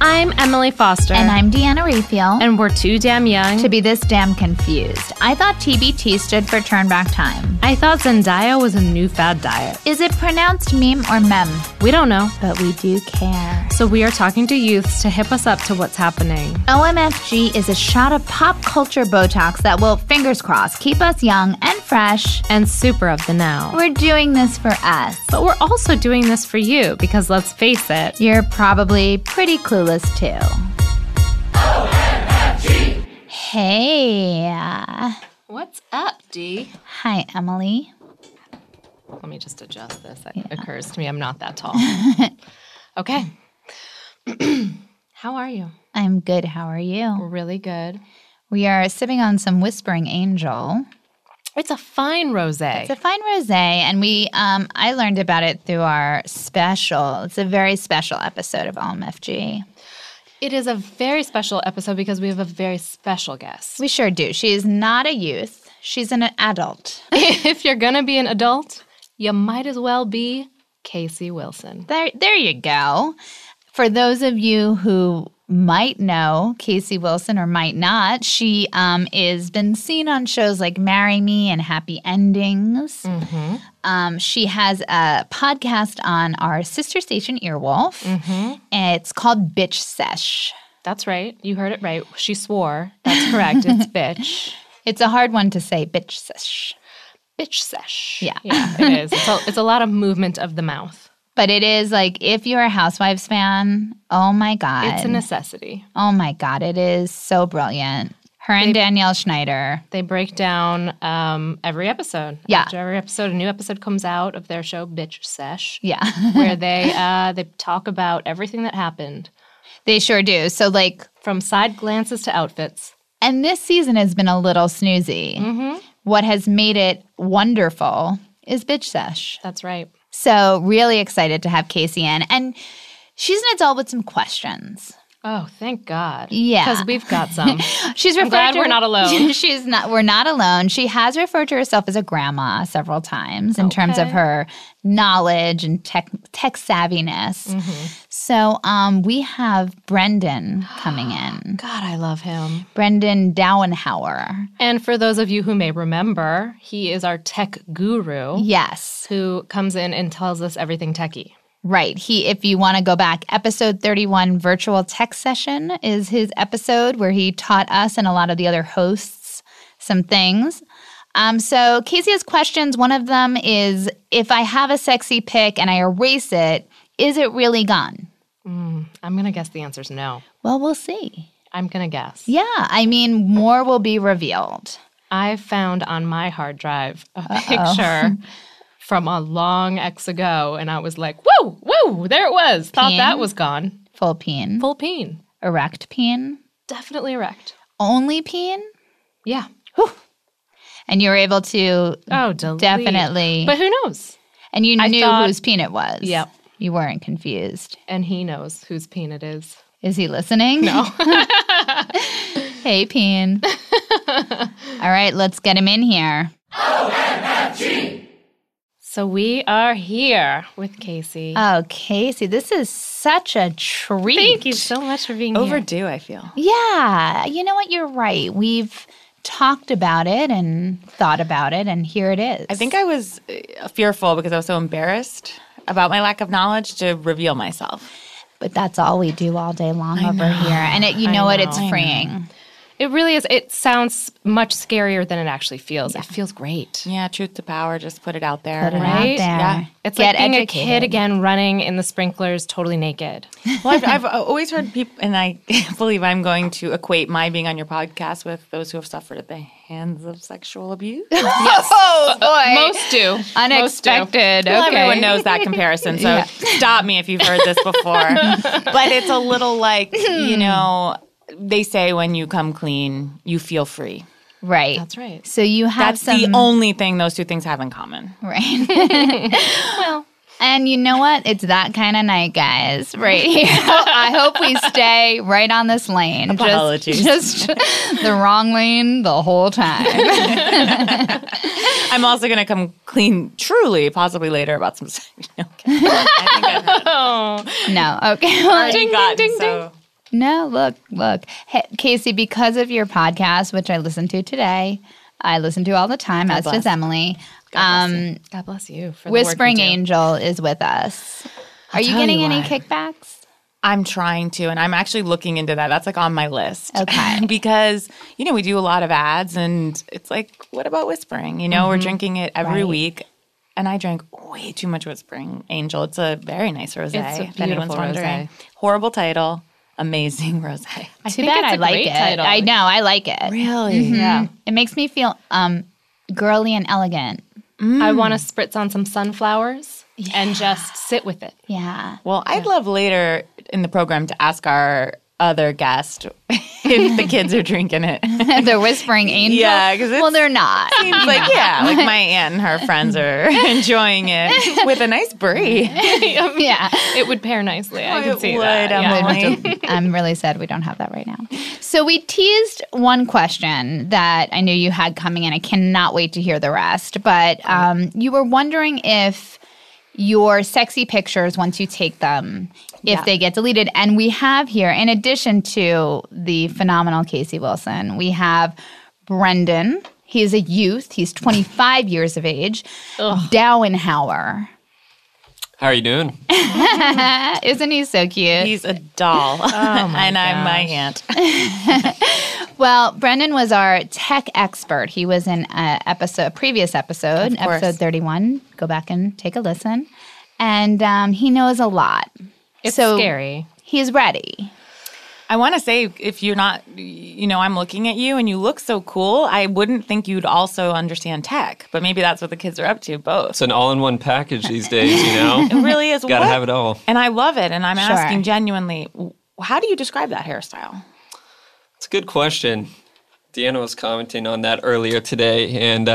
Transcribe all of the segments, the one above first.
I'm Emily Foster. And I'm Deanna Raphael. And we're too damn young to be this damn confused. I thought TBT stood for Turn Back Time. I thought Zendaya was a new fad diet. Is it pronounced meme or mem? We don't know. But we do care. So we are talking to youths to hip us up to what's happening. OMFG is a shot of pop culture Botox that will, fingers crossed, keep us young and fresh. And super of the now. We're doing this for us. But we're also doing this for you because let's face it, you're probably pretty clueless too. OMFG! Hey. What's up, D? Hi, Emily. Let me just adjust this. It occurs to me I'm not that tall. Okay. How are you? I'm good. How are you? Really good. We are sipping on some Whispering Angel. It's a fine rosé. It's a fine rosé, and I learned about it through our special. It's a very special episode of OMFG. It is a very special episode because we have a very special guest. We sure do. She's not a youth. She's an adult. If you're going to be an adult, you might as well be Casey Wilson. There you go. For those of you who might know Casey Wilson or might not, she is been seen on shows like Marry Me and Happy Endings. Mm-hmm. She has a podcast on our sister station Earwolf. Mm-hmm. It's called Bitch Sesh. That's right. You heard it right. She swore. That's correct. It's bitch. It's a hard one to say, Bitch Sesh. Bitch Sesh. Yeah. Yeah, it is. It's a lot of movement of the mouth. But it is like, if you're a Housewives fan, oh my God. It's a necessity. Oh my God, it is so brilliant. Her and Danielle Schneider. They break down every episode. Yeah. After every episode, a new episode comes out of their show, Bitch Sesh. Yeah. where they talk about everything that happened. They sure do. So like. From side glances to outfits. And this season has been a little snoozy. Mm-hmm. What has made it wonderful is Bitch Sesh. That's right. So really excited to have Casey in. And she's an adult with some questions. Oh, thank God. Yeah. Because we've got some. I'm glad we're not alone. We're not alone. She has referred to herself as a grandma several times in terms of her knowledge and tech savviness. Mm-hmm. So we have Brendan coming in. God, I love him. Brendan Dauenhauer. And for those of you who may remember, he is our tech guru. Yes. Who comes in and tells us everything techie. Right. If you want to go back, episode 31, Virtual Tech Session, is his episode where he taught us and a lot of the other hosts some things. So Casey has questions. One of them is, if I have a sexy pic and I erase it, is it really gone? I'm going to guess the answer is no. Well, we'll see. I'm going to guess. Yeah. I mean, more will be revealed. I found on my hard drive a picture from a long X ago, and I was like, whoa, there it was. Thought that was gone. Full peen. Full peen. Erect peen. Definitely erect. Only peen? Yeah. Whew. And you were able to delete. Definitely. But who knows? And you knew whose peen it was. Yep. You weren't confused. And he knows whose peen it is. Is he listening? No. Hey, peen. All right, let's get him in here. OMFG! So we are here with Casey. Oh, Casey, this is such a treat. Thank you so much for being Overdue, I feel. Yeah. You know what? You're right. We've talked about it and thought about it, and here it is. I think I was fearful because I was so embarrassed about my lack of knowledge to reveal myself. But that's all we do all day long over here. And you know what? It's freeing. It really is. It sounds much scarier than it actually feels. Yeah. It feels great. Yeah, truth to power. Just put it out there. Put it right? out there. Yeah. It's like being a kid again, running in the sprinklers, totally naked. Well, I've always heard people, and I believe I'm going to equate my being on your podcast with those who have suffered at the hands of sexual abuse. Yes. Oh, boy. Most do. Unexpected. Well, okay. everyone knows that comparison, so stop me if you've heard this before. But it's a little like, they say when you come clean, you feel free. Right. That's right. So you have That's the only thing those two things have in common. Right. Well. And you know what? It's that kind of night, guys, right here. I hope we stay right on this lane. Apologies. Just the wrong lane the whole time. I'm also going to come clean, truly, possibly later about some. Okay. I think I've No. Okay. Well, already gotten so No, look. Hey, Casey, because of your podcast, which I listened to today, I listen to all the time, as does Emily. God bless you for the Whispering work you do. Angel is with us. Are you tell getting you any what. kickbacks? I'm trying to, and I'm actually looking into that. That's like on my list. Okay. Because, we do a lot of ads, and it's like, what about Whispering? We're drinking it every Right. week, and I drank way too much Whispering Angel. It's a very nice rosé, It's a if anyone's beautiful wondering. rosé. Horrible title, amazing rosé. I Too think bad it's I a like great it. title. I know, I like it. Really? Yeah. It makes me feel girly and elegant. I want to spritz on some sunflowers and just sit with it. Yeah. Well, I'd love later in the program to ask our other guest if the kids are drinking it. The Whispering Angel. Yeah, 'cause well, they're not. Seems like, like my aunt and her friends are enjoying it with a nice brie. Yeah. It would pair nicely. I It can see would, that. Yeah. Emily. I'm really sad we don't have that right now. So we teased one question that I knew you had coming in. I cannot wait to hear the rest. But you were wondering if your sexy pictures, once you take them, if they get deleted. And we have here, in addition to the phenomenal Casey Wilson, we have Brendan. He is a youth. He's 25 years of age. Dauenhauer. How are you doing? Isn't he so cute? He's a doll. And I'm my aunt. Well, Brendan was our tech expert. He was in a previous episode, Of course. episode 31. Go back and take a listen. And he knows a lot. It's So scary. He's ready. I want to say, if you're not, I'm looking at you and you look so cool, I wouldn't think you'd also understand tech. But maybe that's what the kids are up to, both. It's an all-in-one package these days, It really is. Gotta have it all. And I love it. And I'm Sure. asking genuinely, how do you describe that hairstyle? It's a good question. Deanna was commenting on that earlier today. And,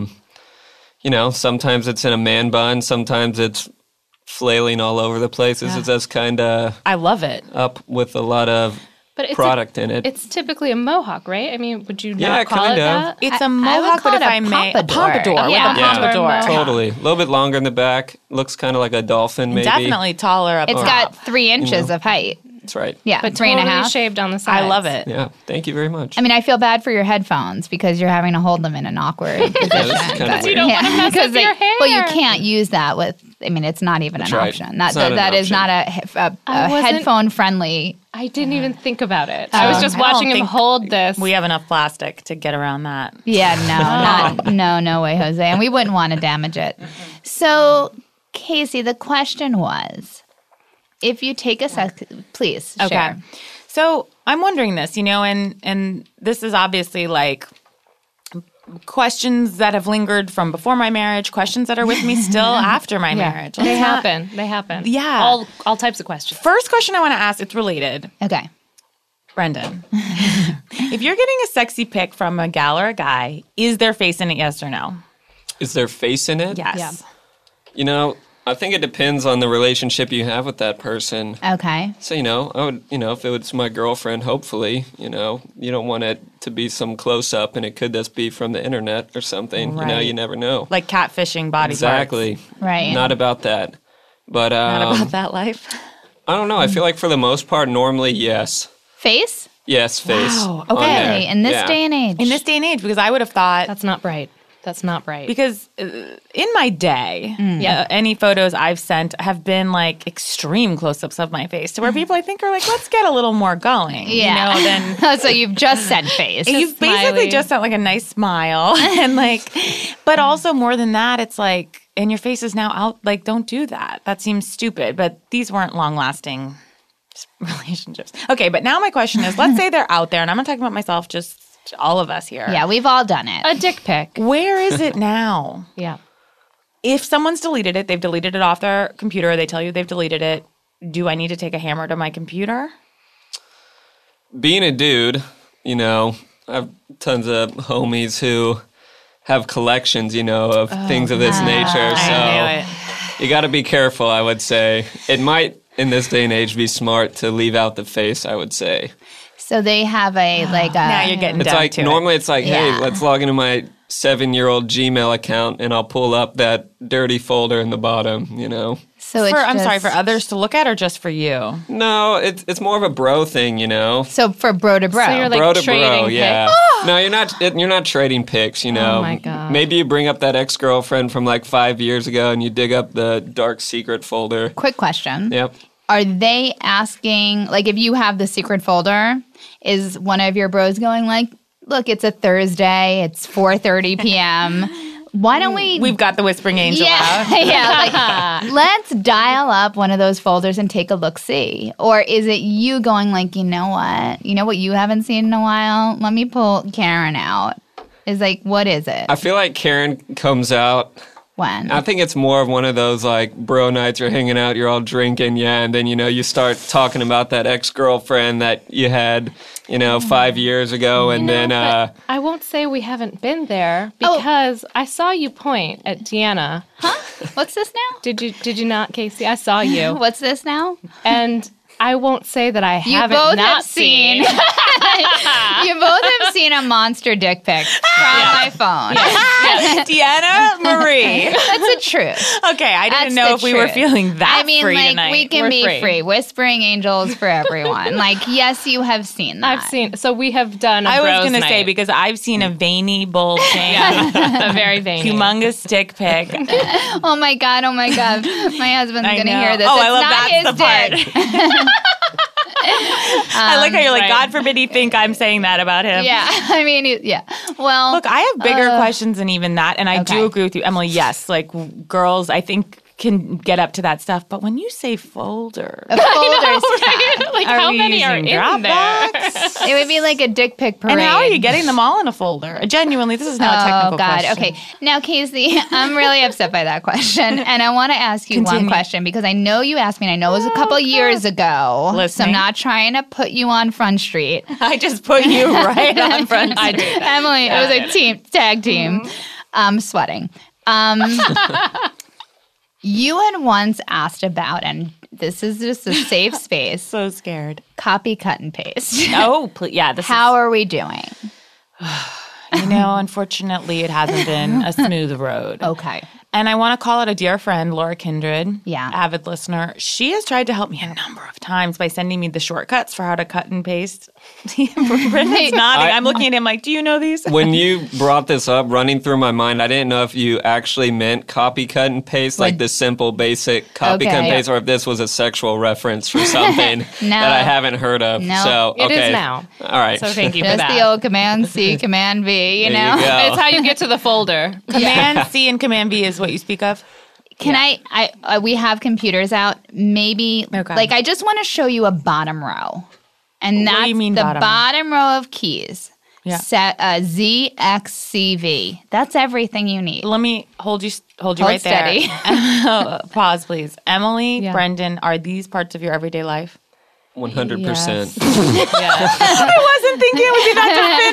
sometimes it's in a man bun. Sometimes it's flailing all over the place. It's just kind of I love it. up with a lot of But it's product in it. It's typically a mohawk, right? I mean, would you Yeah, not call kind it of. that? It's I a would mohawk, call but it if a I may, a pompadour. pompadour. Yeah. With a pompadour. Mohawk. Totally. A little bit longer in the back. Looks kind of like a dolphin, maybe. Definitely taller up It's top. got 3 inches of height. That's right. Yeah, But 3.5. totally shaved on the sides. I love it. Yeah. Thank you very much. I mean, I feel bad for your headphones because you're having to hold them in an awkward position. this is kinda But- weird. You don't wanna mess because up your hair. Well, you can't use that with. I mean, it's not even That's an right. option. It's not an That is option. not a I wasn't- headphone friendly. I didn't even think about it. I was just I don't watching him think hold this. We have enough plastic to get around that. Yeah, no way, Jose. And we wouldn't want to damage it. So, Casey, the question was, if you take a sec, please share. Okay. So I'm wondering this, and this is obviously like questions that have lingered from before my marriage, questions that are with me still after my marriage. They happen. They happen. Yeah. All types of questions. First question I want to ask, it's related. Okay. Brendan, if you're getting a sexy pic from a gal or a guy, is their face in it, yes or no? Is there face in it? Yes. Yeah. I think it depends on the relationship you have with that person. Okay. So, I would, if it was my girlfriend, hopefully, you don't want it to be some close up and it could just be from the internet or something. Right. You never know. Like catfishing body Exactly. parts. Right. Not about that. But Not about that life. I don't know. I feel like for the most part, normally, yes. Face? Yes, face. Wow, on okay. there. Really? In this Yeah. day and age? In this day and age, because I would have thought, That's not bright. That's not bright. because in my day, any photos I've sent have been like extreme close-ups of my face to where people I think are like, let's get a little more going. Yeah. Then So you've just said face. you've basically smiley. just sent like a nice smile and like, but also more than that, it's like, and your face is now out. Like, don't do that. That seems stupid. But these weren't long-lasting relationships. Okay, but now my question is, let's say they're out there, and I'm not talking about myself, just all of us here. Yeah, we've all done it. a dick pic. Where is it now? Yeah. If someone's deleted it, they've deleted it off their computer, they tell you they've deleted it, do I need to take a hammer to my computer? Being a dude, I have tons of homies who have collections, of things of this nature. So you got to be careful, I would say. It might, in this day and age, be smart to leave out the face, I would say. So they have a like a Now you're getting It's down like, to normally it. it's like, Yeah. hey, let's log into my 7-year-old Gmail account, and I'll pull up that dirty folder in the bottom, you know. So it's I'm sorry, for others to look at or just for you? No, it's more of a bro thing, you know. So for bro to bro. So you're like Bro to trading bro, yeah. No, you're not trading pics, you know. Oh my God. Maybe you bring up that ex-girlfriend from like 5 years ago and you dig up the dark secret folder. Quick question. Yep. Are they asking, like, if you have the secret folder, is one of your bros going like, look, it's a Thursday, it's 4:30 p.m., why don't We've got the Whispering Angel out. Yeah, like, let's dial up one of those folders and take a look-see. Or is it you going like, you know what you haven't seen in a while? Let me pull Karen out. Is like, what is it? I feel like Karen comes out. When? I think it's more of one of those like bro nights. You're hanging out, you're all drinking, yeah, and then you start talking about that ex-girlfriend that you had 5 years ago, and then but I won't say we haven't been there because I saw you point at Deanna. Huh? What's this now? Did you not, Casey? I saw you. What's this now? And I won't say that I haven't both not have seen. seen. You both have seen a monster dick pic from my phone. Deanna Marie. That's the truth. Okay, I didn't That's know the if we were truth. feeling that I mean, free like, tonight. we can We're be free. free. Whispering angels for everyone. Like, yes, you have seen that. I've seen. So we have done. I was going to say, because I've seen a veiny, bulging, a very veiny. humongous dick pic. Oh my god! My husband's I going to know. hear this. Oh, It's I love not that's his the part. dick. I like how you're like, right. God forbid he think I'm saying that about him. Yeah, I mean, yeah. Well, Look, I have bigger questions than even that, and I Okay. do agree with you, Emily. Yes, like girls, I think can get up to that stuff, but when you say folder, folders count. Like are how we many are in using there? Dropbox? It would be like a dick pic parade. And how are you getting them all in a folder? Genuinely, this is now a technical Oh God! question. Okay, now Casey, I'm really upset by that question, and I want to ask you one Continue. question because I know you asked me, and I know it was a couple years ago. So Listening. I'm not trying to put you on Front Street. I just put you right on front. I do. Emily, it was a tag team. I'm sweating. You had once asked about, and this is just a safe space, So scared. copy, cut, and paste. Oh, please, yeah. This How are we doing? unfortunately, it hasn't been a smooth road. Okay. And I want to call out a dear friend, Laura Kindred, Yeah. avid listener. She has tried to help me a number of times by sending me the shortcuts for how to cut and paste. Brendan's nodding. I'm looking at him like, do you know these? When you brought this up, running through my mind, I didn't know if you actually meant copy, cut, and paste, like the simple, basic copy, cut, and Okay. paste, or if this was a sexual reference for something that I haven't heard of. No. So, It is okay. now. All right. So thank you for Just that. the old Command C, Command V, you There know? you go. It's how you get to the folder. Command C and Command B is what you speak of? Can I we have computers out. Maybe, Okay. like, I just want to show you a bottom row. And What do that's you mean the bottom? bottom row of keys. Yeah. Set ZXCV. That's everything you need. Let me hold you Hold right steady. there. Pause, please. Emily, Yeah. Brendan, are these parts of your everyday life? 100%. Yes. I wasn't thinking it would be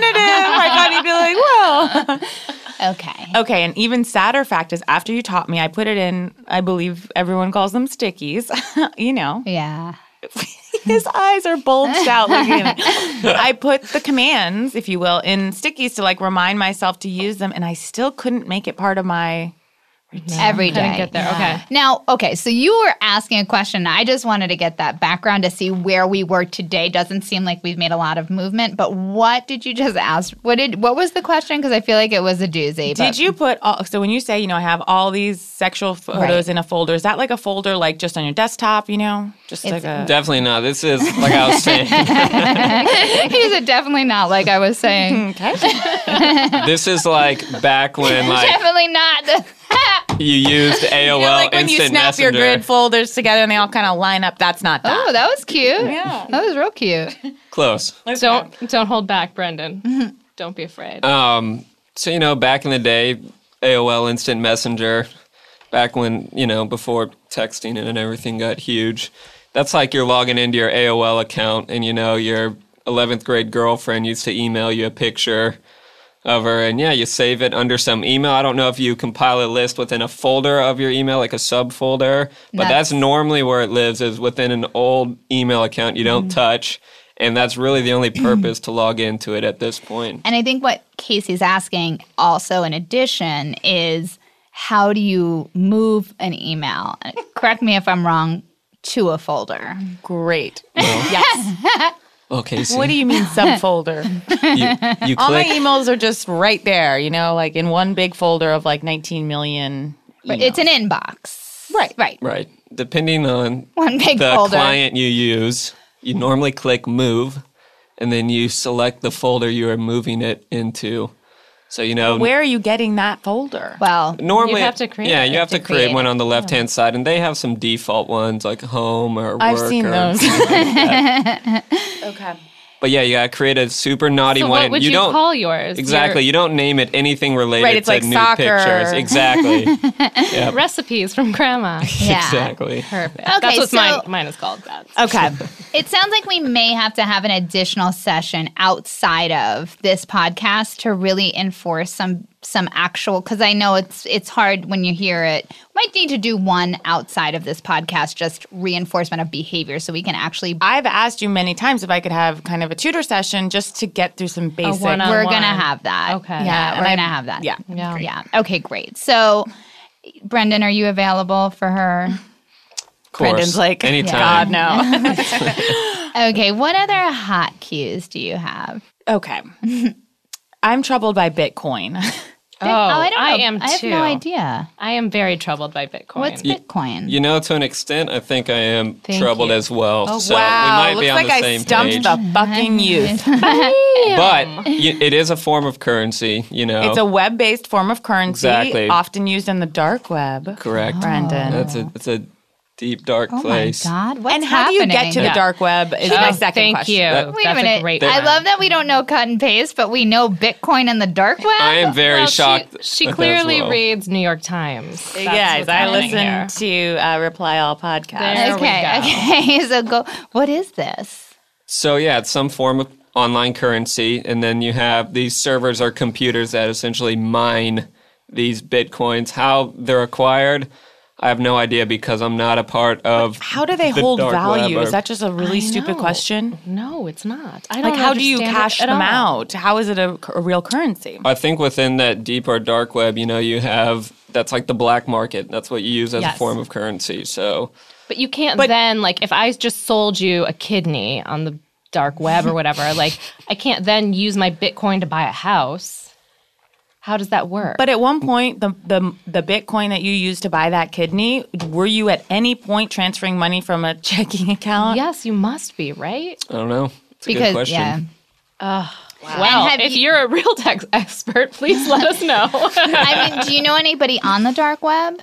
that definitive. I thought you'd be like, well. Okay. Okay, and even sadder fact is after you taught me, I put it in, I believe everyone calls them stickies. You know. Yeah. His eyes are bulged out looking at me. I put the commands, if you will, in stickies to like remind myself to use them, and I still couldn't make it part of my Every day. Couldn't get there. Okay. Now, okay, so you were asking a question. I just wanted to get that background to see where we were today. Doesn't seem like we've made a lot of movement, but what did you just ask? What was the question? Because I feel like it was a doozy. Did you put all, so when you say, I have all these sexual photos Right. in a folder, is that like a folder like just on your desktop, Just like a Definitely not. This is, like I was saying, He said definitely not, like I was saying. this is like back when like Definitely not. you used AOL like when you Instant snap Messenger. your grid folders together and they all kind of line up, that's not that. Oh, that was cute. Yeah. That was real cute. Close. Don't hold back, Brendan. Don't be afraid. So, back in the day, AOL Instant Messenger, back when, before texting and everything got huge, that's like you're logging into your AOL account and, your 11th grade girlfriend used to email you a picture of her. And, yeah, you save it under some email. I don't know if you compile a list within a folder of your email, like a subfolder, but that's normally where it lives, is within an old email account you don't touch. And that's really the only purpose to log into it at this point. And I think what Casey's asking also in addition is how do you move an email, correct me if I'm wrong, to a folder? Great. Yes. Okay. So What do you mean subfolder? you All my click. emails are just right there, like in one big folder of like 19 million emails. It's an inbox. Right. Right. Depending on One big the folder. client you use, you normally click move, and then you select the folder you are moving it into. So, Where are you getting that folder? Well, normally You have to create Yeah, it. you have to create one on the left-hand side, and they have some default ones like home or work. I've seen or those. something like that. Okay. But yeah, you gotta create a super naughty So one. what would you don't call yours? exactly. You don't name it anything related Right, it's to like nude soccer. pictures. Exactly. Yep. Recipes from grandma. yeah. Exactly. Perfect. Okay, That's what so- mine is called. That. Okay. It sounds like we may have to have an additional session outside of this podcast to really enforce some actual, because I know it's hard when you hear it. Might need to do one outside of this podcast, just reinforcement of behavior, so we can actually. I've asked you many times if I could have kind of a tutor session just to get through some basic. one-on-one. We're gonna have that. Okay. Yeah, and we're I- gonna have that. Yeah. Yeah. Yeah. Okay, great. So, Brendan, are you available for her? Of course. Brendan's like, anytime. God, no. Okay. What other hot cues do you have? Okay. I'm troubled by Bitcoin. Oh, I don't know. I am I have too. no idea. I am very troubled by Bitcoin. What's Bitcoin? To an extent, I think I am Thank troubled you. as well. Oh, so Wow. we might be Looks on like the I same stumped page. the fucking youth. But it is a form of currency, It's a web-based form of currency, Exactly. often used in the dark web. Correct. Brendan. It's a deep, dark Oh place. my God! What's And how do you get to the Yeah. dark web is my second Thank question. you. Wait That's a minute. great I one. love that we don't know cut and paste, but we know Bitcoin and the dark web. I am very Well, shocked. She at that clearly as well. reads New York Times. That's Guys, what's I happening listen here. to Reply All podcast. There we go. Okay. So go. What is this? So yeah, it's some form of online currency, and then you have these servers or computers that essentially mine these bitcoins. How they're acquired, I have no idea because I'm not a part of. How do they the hold dark value? web Is that just a really stupid know. question? No, it's not. I don't Like, how do you understand cash it at them all. out? How is it a real currency? I think within that deep or dark web, you have that's like the black market. That's what you use as a Yes. form of currency. So But you can't then, like, if I just sold you a kidney on the dark web or whatever, like, I can't then use my Bitcoin to buy a house. How does that work? But at one point, the Bitcoin that you used to buy that kidney, were you at any point transferring money from a checking account? yes, you must be, right? I don't know. It's a good Because question. yeah. Well, have if you- you're a real tech expert, please let us know. I mean, do you know anybody on the dark web?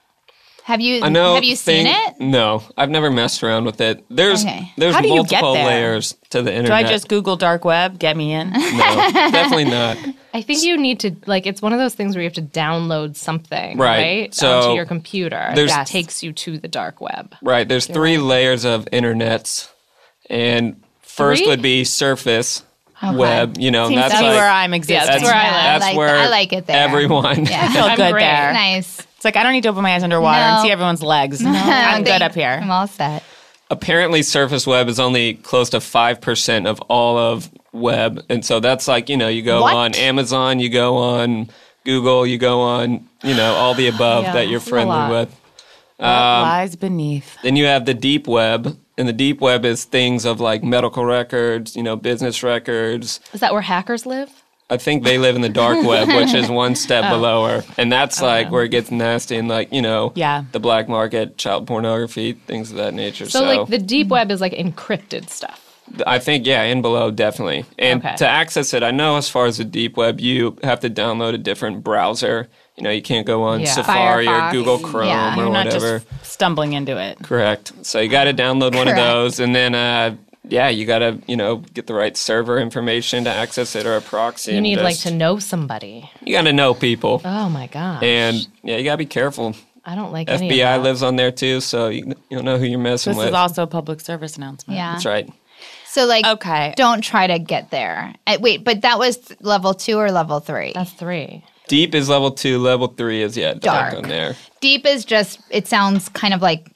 Have you? I know. Have you seen it? No, I've never messed around with it. There's Okay. there's How do you get multiple there? layers to the Do internet. I just Google dark web? Get me in. No, definitely not. I think you need to, like, it's one of those things where you have to download something, Right. right? So onto your computer there's- that takes you to the dark web. Right. There's three layers of internets, and first Three? would be surface web. Seems That's That's like where I'm existing. that's where I live. that's I like, where I like it there. everyone. Yeah. I feel I'm good great. there. Nice. It's like I don't need to open my eyes underwater and No. see everyone's legs. I'm good up here. I'm all set. Apparently, surface web is only close to 5% of all of web, and so that's like you go What? on Amazon, you go on Google, you go on all the above Yeah, that you're that's a friendly lot. with. What lies beneath? Then you have the deep web, and the deep web is things of like medical records, business records. Is that where hackers live? I think they live in the dark web, which is one step below her, and that's like where it gets nasty and like Yeah. the black market, child pornography, things of that nature. So, like, the deep web is like encrypted stuff. I think and below definitely. And Okay. to access it, I know as far as the deep web, you have to download a different browser. You can't go on Yeah. Safari Firefox. or Google Chrome Yeah. or You're not whatever. just stumbling into it. Correct. So you got to download one of Correct. those, and then you got to get the right server information to access it or a proxy. You and need, like, just- to know somebody. You got to know people, Oh, my gosh. and you got to be careful. I don't like any of FBI that. lives on there too, so you'll know who you're messing This with. is also a public service announcement. Yeah. That's right. So, like, Okay. don't try to get there. Wait, but that was level 2 or level 3? That's 3. Deep is level 2. Level 3 is dark Dark. on there. Deep is just, it sounds kind of like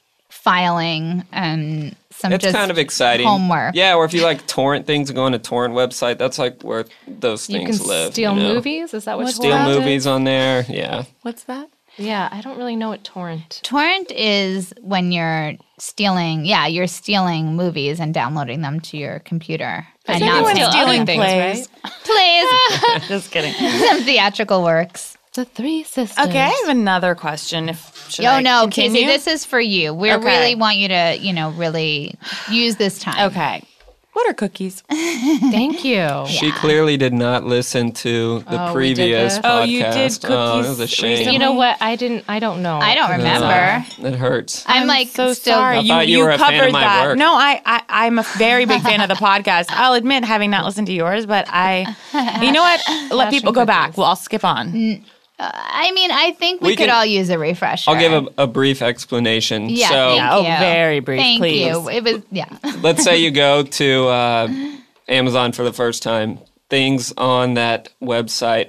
filing and some It's just kind of exciting. homework. Yeah, or if you like torrent things and go on a torrent website, that's like where those You things can live. steal you know? movies? Is that what Steal torrent movies is? on there. Yeah. What's that? Yeah, I don't really know what torrent. Torrent is when you're stealing movies and downloading them to your computer. And think not anyone paying. steal- stealing other things, plays. Plays. Just kidding. Some theatrical works. The Three Sisters. Okay, I have another question. Should Oh I no, continue? Casey, this is for you. We Okay. really want you to, really use this time. Okay. What are cookies? Thank you. She clearly did not listen to the Oh, we did previous this? podcast. Oh, you did Oh, it cookies was a shame. recently? You know what? I don't know. I don't remember. It hurts. I'm like so still sorry. I thought you were a fan of covered my that. work. No, I'm a very big fan of the podcast. I'll admit, having not listened to yours, but you know what? Let people go back. Well, I'll skip on. I think we We could can- all use a refresher. I'll give a brief explanation. Yeah, So thank Yeah, oh, you. very brief, Thank please. you. It was let's say you go to Amazon for the first time. Things on that website,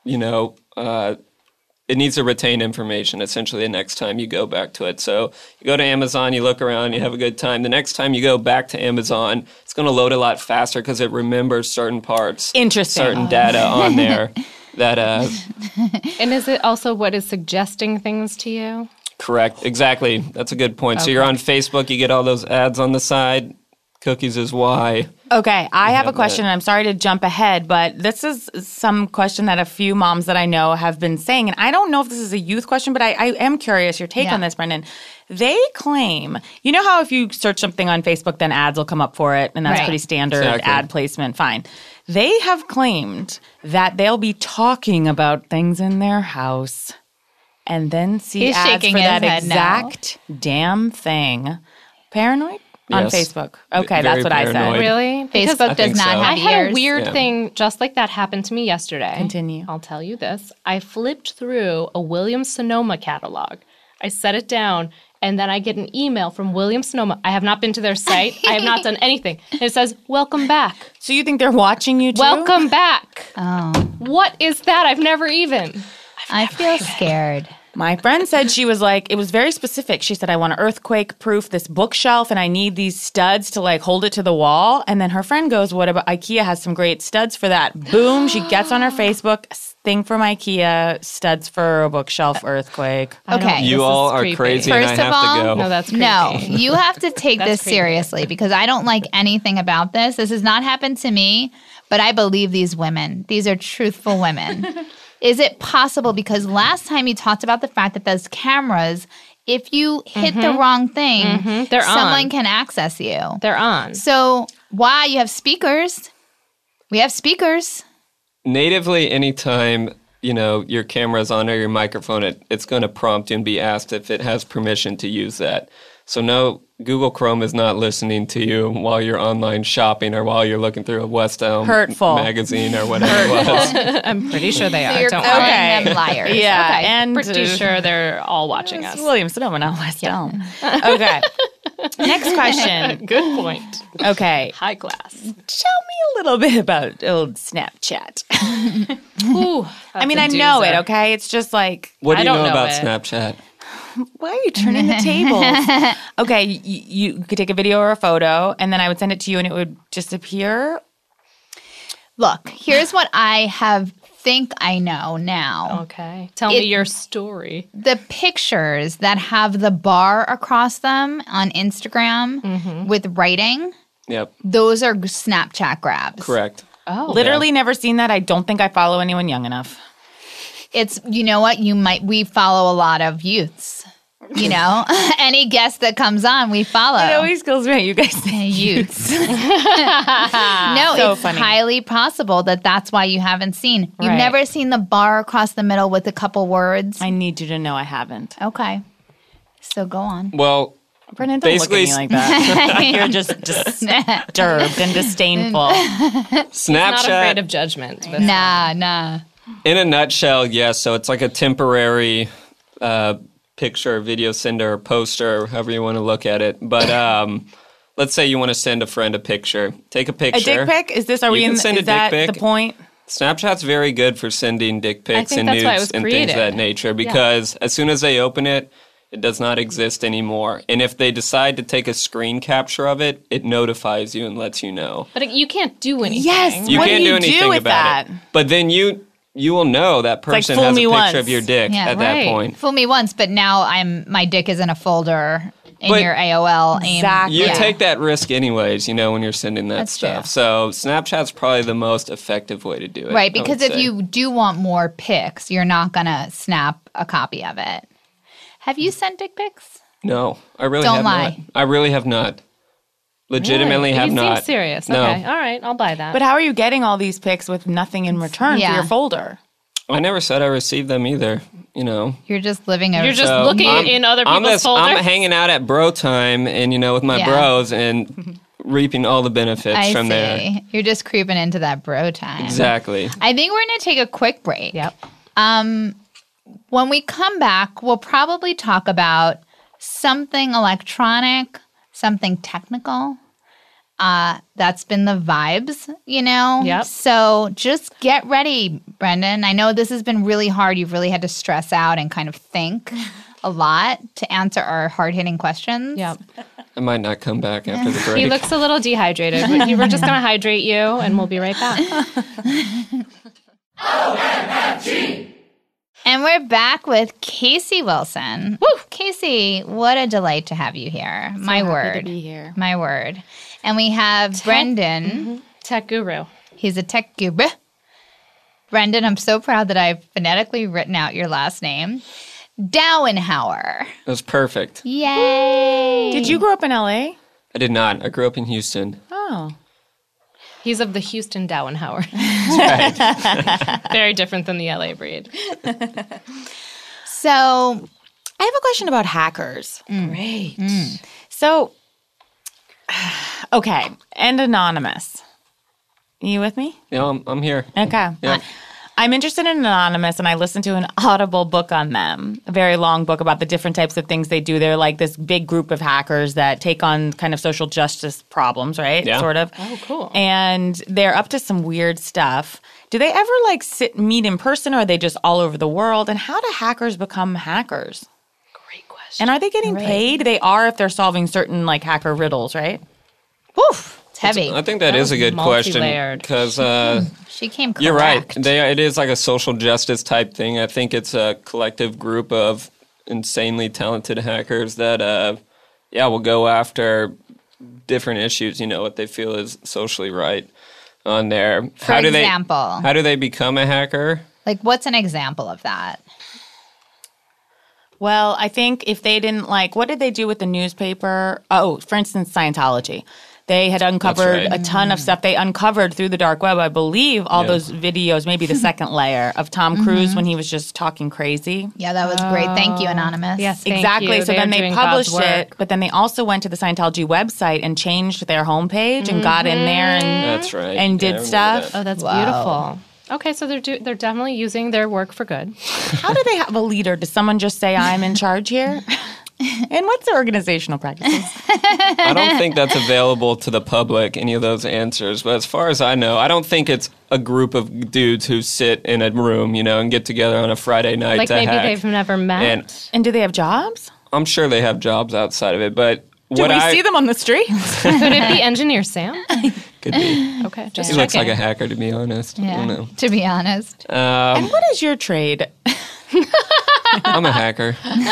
it needs to retain information essentially the next time you go back to it. So you go to Amazon, you look around, you have a good time. The next time you go back to Amazon, it's going to load a lot faster because it remembers certain parts, Interesting. certain data on there. That And is it also what is suggesting things to you? correct, exactly. That's a good point. So you're on Facebook, you get all those ads on the side. Cookies is why. Okay, I have a have question. that. I'm sorry to jump ahead, but this is some question that a few moms that I know have been saying. And I don't know if this is a youth question, but I am curious your take Yeah. on this, Brendan. They claim, you know how if you search something on Facebook, then ads will come up for it, and that's Right. pretty standard Exactly. ad placement, fine. They have claimed that they'll be talking about things in their house and then see He's ads shaking for his that head no. exact damn thing. Paranoid? On Yes. Facebook. Okay, Very that's what I said. paranoid. Really? Because Facebook I does think not so. have I had ears. a weird Yeah. thing just like that happen to me yesterday. Continue. I'll tell you this. I flipped through a Williams-Sonoma catalog. I set it down, and then I get an email from Williams-Sonoma. I have not been to their site. I have not done anything. And it says, "Welcome back. So you think they're watching you too? Welcome back." Oh, What is that? I've never even. I feel scared. My friend said she was like, it was very specific. She said, I want to earthquake proof this bookshelf and I need these studs to like hold it to the wall. And then her friend goes, what about IKEA has some great studs for that. Boom. She gets on her Facebook, thing from IKEA, studs for a bookshelf earthquake. Okay. You This all is are creepy. crazy First and I of have all, to go. No, that's creepy. No, you have to take That's this creepy. seriously because I don't like anything about this. This has not happened to me, but I believe these women. These are truthful women. Is it possible? Because last time you talked about the fact that those cameras, if you hit the wrong thing, They're someone on. can access you. They're on. So why you have speakers? We have speakers. Natively, anytime your camera's on or your microphone, it's going to prompt you and be asked if it has permission to use that. So no, Google Chrome is not listening to you while you're online shopping or while you're looking through a West Elm Hurtful. magazine or whatever it was. I'm pretty sure they So are. you're Don't calling worry. Okay. them liars. Yeah. Okay. And Pretty sure they're all watching us. William Sonoma, not West Elm. Okay. Next question. Good point. Okay. High class. Tell me a little bit about old Snapchat. Ooh, I mean, I know it, okay? It's just like, What do I you don't know know about it. Snapchat? why are you turning the tables? Okay, you could take a video or a photo, and then I would send it to you, and it would disappear. Look, here's what I think I know now. okay. Tell me your story. The pictures that have the bar across them on Instagram with writing, Yep, those are Snapchat grabs. correct. Oh, Literally never seen that. I don't think I follow anyone young enough. It's, you know what, we follow a lot of youths. Any guest that comes on, we follow. It always kills me how you guys say Youths. No, So it's funny. highly possible that that's why you haven't seen. You've Right. never seen the bar across the middle with a couple words. I need you to know I haven't. Okay. So go on. Well, Brennan, don't look at Basically- me like that. You're just disturbed and disdainful. not Snapchat, afraid of judgment. But Nah. in a nutshell, yes. So it's like a temporary picture, video sender, or poster, however you want to look at it. But let's say you want to send a friend a picture. Take a A picture. dick pic? Is this? Are we You can in? send a Is that dick pic. the point? Snapchat's very good for sending dick pics think and that's why it nudes was and things created. of that nature because as soon as they open it, It does not exist anymore. And if they decide to take a screen capture of it, it notifies you and lets you know. But you can't do anything. Yes. You What can't do do you anything do with about that? it. But then you will know that person fool has a me picture once. of your dick Yeah, at that right. point. Fool me once, but now my dick is in a folder in But your AOL. Exactly. You Yeah. take that risk anyways, when you're sending that That's stuff. true. So Snapchat's probably the most effective way to do it. Right, I would because if say. you do want more pics, you're not going to snap a copy of it. Have you sent dick pics? No, I really Don't have lie. not. I really have not. Legitimately have you not. seem serious. No. Okay, all right, I'll buy that. But how are you getting all these pics with nothing in return Yeah. for your folder? I never said I received them either, You're just living a You're just So looking I'm- in other people's folders. I'm hanging out at bro time and, with my Yeah. bros and reaping all the benefits I from see. there. You're just creeping into that bro time. Exactly. I think we're going to take a quick break. Yep. When we come back, we'll probably talk about something electronic, something technical. That's been the vibes, Yep. So just get ready, Brendan. I know this has been really hard. You've really had to stress out and kind of think a lot to answer our hard-hitting questions. Yep. I might not come back after the break. He looks a little dehydrated. We're just going to hydrate you, and we'll be right back. And we're back with Casey Wilson. Woo! Casey, what a delight to have you here. My Happy word. to be here. My word. And we have Brendan. Tech guru. He's a tech guru. Brendan, I'm so proud that I've phonetically written out your last name. Dauenhauer. It was perfect. Yay. Did you grow up in LA? I did not. I grew up in Houston. Oh. He's of the Houston Dauenhauer. Very different than the LA breed. So, I have a question about hackers. Great. So, okay, and anonymous. You with me? I'm here. Okay. Yeah. I'm interested in Anonymous, and I listened to an Audible book on them, a very long book about the different types of things they do. They're like this big group of hackers that take on kind of social justice problems, right? Yeah. Sort of. Oh, cool. And they're up to some weird stuff. Do they ever meet in person, or are they just all over the world? And how do hackers become hackers? Great question. And are they getting paid? They are if they're solving certain hacker riddles, right? woof, it's heavy. I think that is a good question multi-layered. because She came correct. you're right. It is like a social justice type thing. I think it's a collective group of insanely talented hackers that, will go after different issues. What they feel is socially right on there. For example. How do they become a hacker? Like, what's an example of that? Well, I think if they didn't what did they do with the newspaper? Oh, for instance, Scientology. They had uncovered right. a ton of stuff. They uncovered through the dark web, I believe, all those videos, maybe the second layer of Tom Cruise when he was just talking crazy. Yeah, that was great. Thank you, Anonymous. Yes, thank Exactly. you. So They're then they doing published God's it, work. but then they also went to the Scientology website and changed their homepage and got in there and That's right. and Yeah, I did remember stuff. that. Oh, that's Wow. beautiful. Okay, so they're definitely using their work for good. How do they have a leader? Does someone just say, I'm in charge here? And what's their organizational practices? I don't think that's available to the public, any of those answers. But as far as I know, I don't think it's a group of dudes who sit in a room, and get together on a Friday night Like to maybe hack. they've never met. And And do they have jobs? I'm sure they have jobs outside of it, but Do we see them on the street? Could it be Engineer Sam? could be. Okay, just He looks like checking. a hacker, to be honest. I Yeah, don't know. to be honest. And what is your trade? I'm a hacker.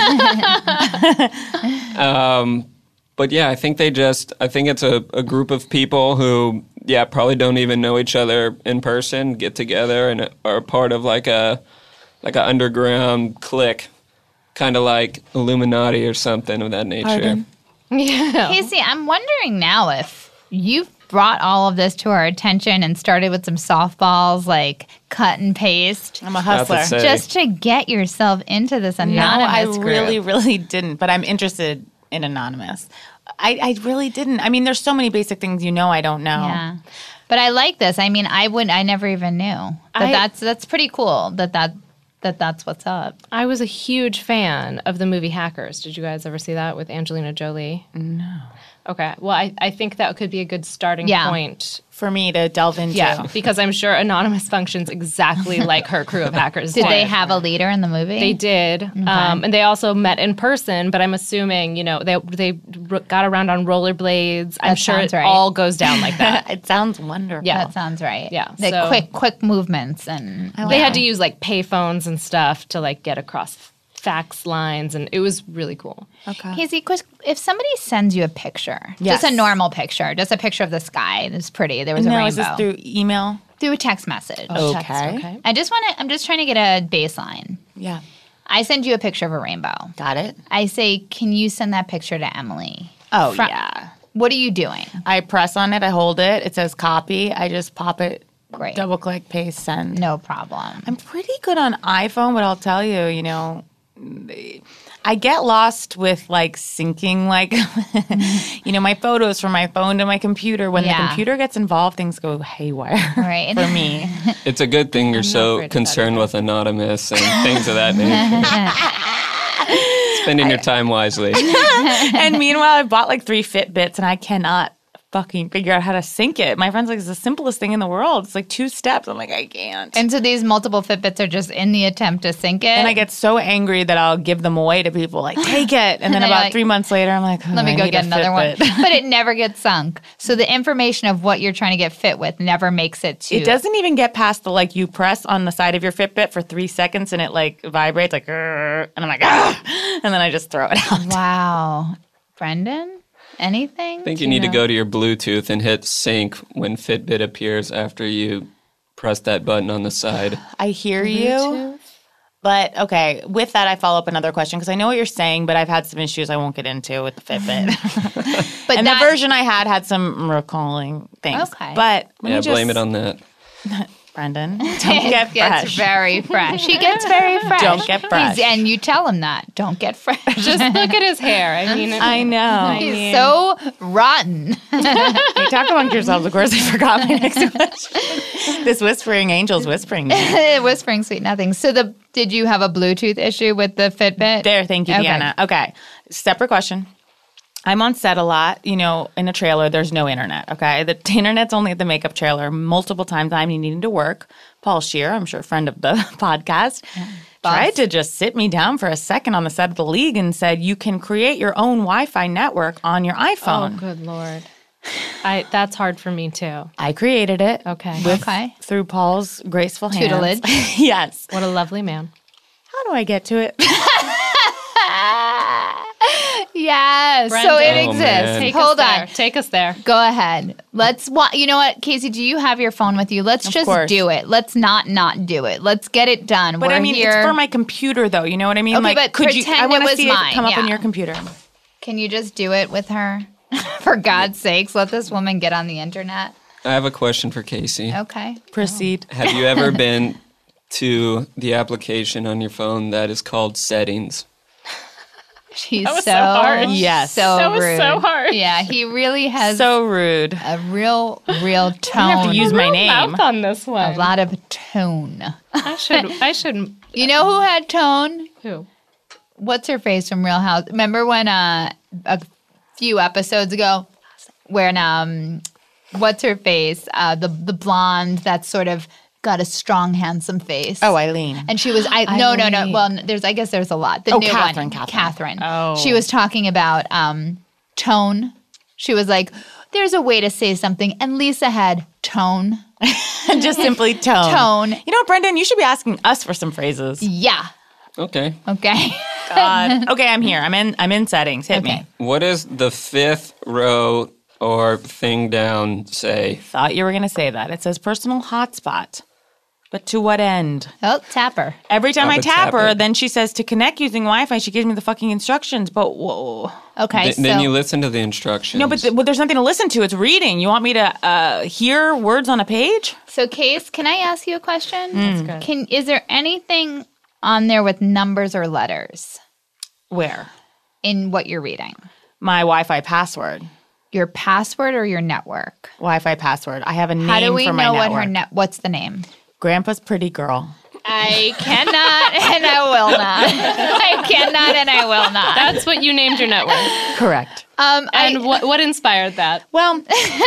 But yeah, I think it's a group of people who, probably don't even know each other in person, get together and are part of like a underground clique, kind of like Illuminati or something of that nature. Pardon? Yeah. Casey, I'm wondering now if you've brought all of this to our attention and started with some softballs like cut and paste I'm a Not to hustler. say- just to get yourself into this No, anonymous I group. really didn't, but I'm interested in Anonymous. I really didn't. I mean, there's so many basic things I don't know. Yeah. But I like this. I mean, I never even knew. But that's pretty cool that's what's up. I was a huge fan of the movie Hackers. Did you guys ever see that with Angelina Jolie? No. Okay. Well, I think that could be a good starting point. For me to delve into. Yeah, because I'm sure Anonymous functions exactly like her crew of hackers Did they have a leader in the movie? They did. And they also met in person, but I'm assuming, they got around on rollerblades. I'm sure it all goes down like that. It sounds wonderful. Yeah, that sounds right. Yeah. The quick movements. And they had to use like payphones and stuff to like get across fax lines, and it was really cool. Okay. Casey, if somebody sends you a picture, just a normal picture, just a picture of the sky, it's pretty. There was a rainbow. Is this through email? Through a text message. Okay. I'm just trying to get a baseline. Yeah. I send you a picture of a rainbow. Got it. I say, can you send that picture to Emily? Oh, yeah. What are you doing? I press on it. I hold it. It says copy. I just pop it. Great. Double click, paste, send. No problem. I'm pretty good on iPhone, but I'll tell you, I get lost with like syncing, like, my photos from my phone to my computer. When the computer gets involved, things go haywire for me. It's a good thing you're so concerned with Anonymous and things of that nature. Spending your time wisely. And meanwhile, I bought like 3 Fitbits and I cannot fucking figure out how to sync it. My friend's like, it's the simplest thing in the world. It's like 2 steps. I'm like, I can't. And so these multiple Fitbits are just in the attempt to sync it? And I get so angry that I'll give them away to people, like, take it. And then about 3 months later, I'm like, let me go get another one. But it never gets sunk. So the information of what you're trying to get fit with never makes it to... It doesn't even get past the, like, you press on the side of your Fitbit for 3 seconds and it, like, vibrates, like, and I'm like, and then I just throw it out. Wow. Brendan? Anything? I think you need to go to your Bluetooth and hit sync when Fitbit appears after you press that button on the side. I hear you. But, okay, with that, I follow up another question because I know what you're saying, but I've had some issues I won't get into with the Fitbit. But the version I had some recalling things. Okay. But blame it on that. Brendan, don't get fresh. Gets very fresh. He gets very fresh. Don't get fresh. And you tell him that. Don't get fresh. Just look at his hair. I mean, I know. He's so rotten. You talk among yourselves. Of course, I forgot my next question. This whispering angel's whispering. Whispering sweet nothing. So did you have a Bluetooth issue with the Fitbit? There, thank you, Deanna. Okay, separate question. I'm on set a lot, in a trailer. There's no internet, okay? The internet's only at the makeup trailer. Multiple times I'm needing to work. Paul Scheer, I'm sure a friend of the podcast, tried to just sit me down for a second on the set of The League and said, you can create your own Wi-Fi network on your iPhone. Oh, good Lord. That's hard for me, too. I created it. Okay. Through Paul's graceful hands. Tutelage. Yes. What a lovely man. How do I get to it? Yes. Brendan. So it exists. Hold on. Take us there. Go ahead. You know what, Casey, do you have your phone with you? Let's just do it. Let's not do it. Let's get it done. But We're here. It's for my computer, though. You know what I mean? Okay, but pretend it was mine. Come up on your computer. Can you just do it with her? For God's sakes, let this woman get on the internet. I have a question for Casey. Okay. Proceed. Have you ever been to the application on your phone that is called Settings? She's so hard. Yes. So that was rude. so hard. Yeah, he really has so rude. A real tone. I have to use my name. Mouth on this one. A lot of tone. I should. You know who had tone? Who? What's her face from Real House? Remember when a few episodes ago when what's her face? The blonde that sort of got a strong, handsome face. Oh, Eileen. And she was no. Well, I guess there's a lot. The new Catherine. one, Catherine. Oh, she was talking about tone. She was like, "There's a way to say something," and Lisa had tone. Just simply tone. Tone. You know what, Brendan? You should be asking us for some phrases. Yeah. Okay. God. Okay, I'm here. I'm in settings. Hit me. What does the 5th row or thing down say? Thought you were going to say that. It says personal hotspot. But to what end? Oh, tap her. Every time I tap her, it. then she says to connect using Wi-Fi. She gives me the fucking instructions. But whoa. Okay, Then you listen to the instructions. No, but there's nothing to listen to. It's reading. You want me to hear words on a page? So, Case, can I ask you a question? That's good. Is there anything on there with numbers or letters Where? in what you're reading? My Wi-Fi password. Your password or your network? Wi-Fi password. I have a name for my How do we know network. what what's the name? Grandpa's Pretty Girl. I cannot and I will not. I cannot and I will not. That's what you named your network. Correct. And what inspired that? Well,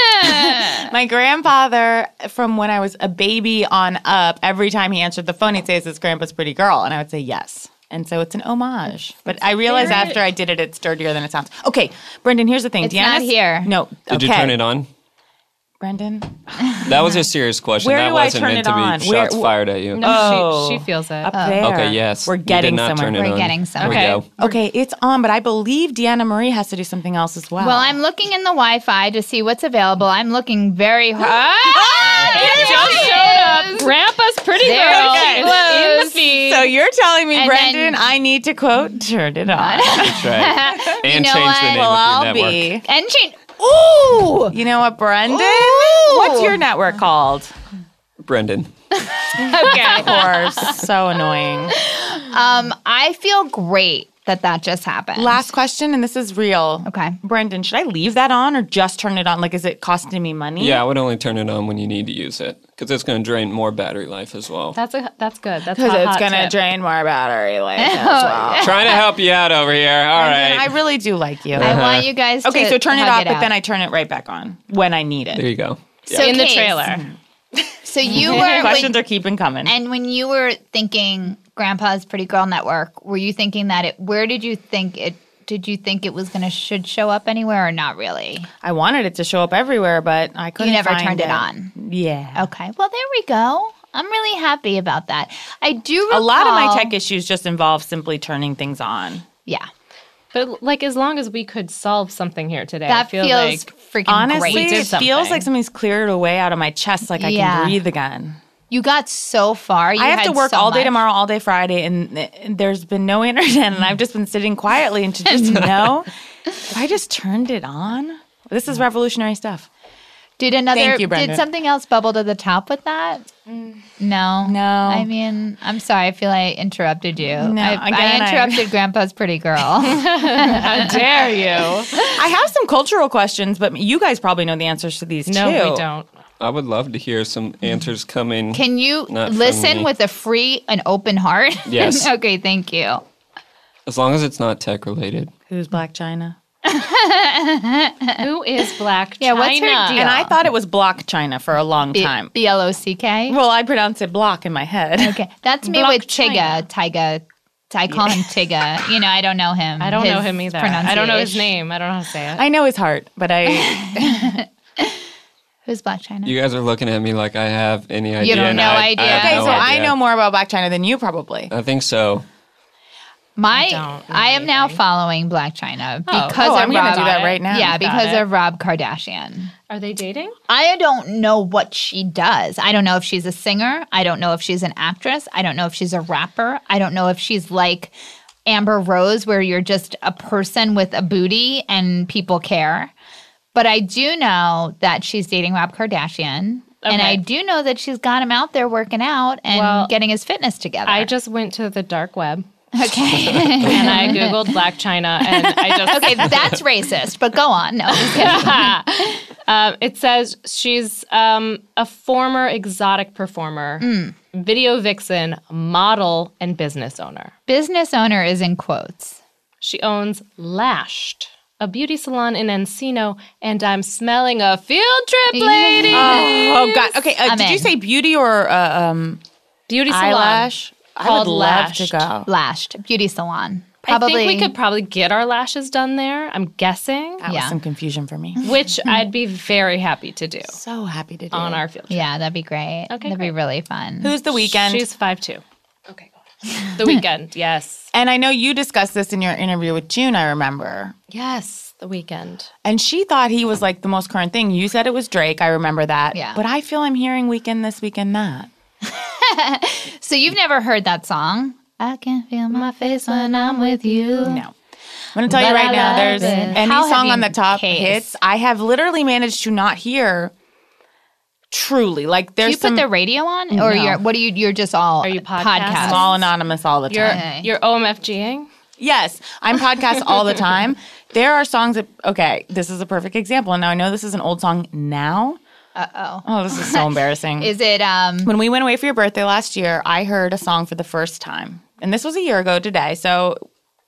my grandfather, from when I was a baby on up, every time he answered the phone, he'd say, "Is this Grandpa's pretty girl?" And I would say yes. And so it's an homage. But I realized after I did it, it's dirtier than it sounds. Okay, Brendan, here's the thing. It's not here. No. Did you turn it on? Brendan? That was a serious question. Where that do I wasn't turn meant it to be on? shots fired at you. No, she feels it. Up there. Okay, yes. We're You getting did not somewhere. turn it We're on. getting somewhere. There we Okay. go. Okay, it's on, but I believe Deanna Marie has to do something else as well. Well, I'm looking in the Wi-Fi to see what's available. I'm looking very hard. It just showed up. Grandpa's pretty There girl she is was. in the feed. So you're telling me, And Brendan, then- I need to quote, turn it on. That's right. And know change what? the name Well, of I'll your network. be. And change. Ooh. You know what, Brendan? Ooh. What's your network called? Brendan. Okay. Of course. So annoying. I feel great that just happened. Last question, and this is real. Okay. Brendan, should I leave that on or just turn it on? Like, is it costing me money? Yeah, I would only turn it on when you need to use it because it's going to drain more battery life as well. That's good. That's Because a it's hot going to tip. drain more battery life as well. Trying to help you out over here. All Brendan, right. I really do like you. I want you guys to Okay, so turn it hug off, but out. then I turn it right back on when I need There it. you go. So, in the Case, trailer. So you were Questions are keeping coming. and when you were thinking Grandpa's Pretty Girl Network, were you thinking that where did you think it was going to should show up anywhere or not really? I wanted it to show up everywhere, but I couldn't You never find turned it on. Yeah. Okay. Well, there we go. I'm really happy about that. I do recall, A lot of my tech issues just involve simply turning things on. Yeah. But like, as long as we could solve something here today, I That feel feels like freaking Honestly, great. did it something. feels like something's cleared away out of my chest, like I Yeah. can breathe again. You got so far. You I have had to work so all day much. tomorrow, all day Friday, and there's been no internet, and I've just been sitting quietly and to just know, I just turned it on. This is revolutionary stuff. Did Thank you, Brenda. did something else bubble to the top with that? No. No. I mean, I'm sorry. I feel I interrupted you. No, I again, interrupted Grandpa's Pretty Girl. how dare you? I have some cultural questions, but you guys probably know the answers to these No, too. we don't. I would love to hear some answers coming. Can you Not from listen me. with a free and open heart? Yes. Okay, thank you. As long as it's not tech related. Who's Black China? Who is Black Yeah, China? what's her deal? And I thought it was Block China for a long time. BLOCK? Well, I pronounce it block in my head. Okay, that's me Block with China. Tyga. I call him Tyga. You know, I don't know him. I don't know His him either. I don't know his pronunciation. name. I don't know how to say it. I know his heart, but I. Who's Black China? You guys are looking at me like I have any idea. have and no I idea. have Okay, no so I idea. know more about Black China than you probably. I think so. I don't know am now anything. following Black China because Oh, of I'm going Rob. to do that right now. Yeah, Got because it. of Rob Kardashian. Are they dating? I don't know what she does. I don't know if she's a singer. I don't know if she's an actress. I don't know if she's a rapper. I don't know if she's like Amber Rose, where you're just a person with a booty and people care. But I do know that she's dating Rob Kardashian. And Okay. I do know that she's got him out there working out and Well, getting his fitness together. I just went to the dark web okay. and I Googled Black China and I just. Okay, that's racist, but go on. No, I'm kidding. It says she's a former exotic performer, video vixen, model, and business owner. Business owner is in quotes. She owns Lashed, a beauty salon in Encino, and I'm smelling a field trip, lady. Oh God. Okay. I'm Did you in. say beauty or Beauty salon. eyelash? I would Called love to Lashed. go. Lashed beauty salon. I Probably. think we could probably get our lashes done there. I'm guessing, That was Yeah. some confusion for me. which I'd be very happy to do So happy to do. on our field trip. Yeah, that'd be great. Okay, that'd be really fun. Who's the weekend? She's 5'2". Okay, go on. The weekend, yes. And I know you discussed this in your interview with June, I remember. Yes, the weekend. And she thought he was like the most current thing. You said it was Drake. I remember that. Yeah. But I feel I'm hearing weekend this, weekend that. So you've never heard that song? I can feel my face when I'm with you. No. I'm going to tell you But right I now, love there's it. any How have song you on the top Case? hits. I have literally managed to not hear truly. Like Do there's you put some. the radio on, or you're just all Are you podcasting? podcasts? I'm all anonymous all the You're time. you're OMFGing? Yes, I'm podcast all the time. There are songs that, okay, this is a perfect example. And now I know this is an old song now. Oh, this is so embarrassing. Is it? When we went away for your birthday last year, I heard a song for the first time. And this was a year ago today. So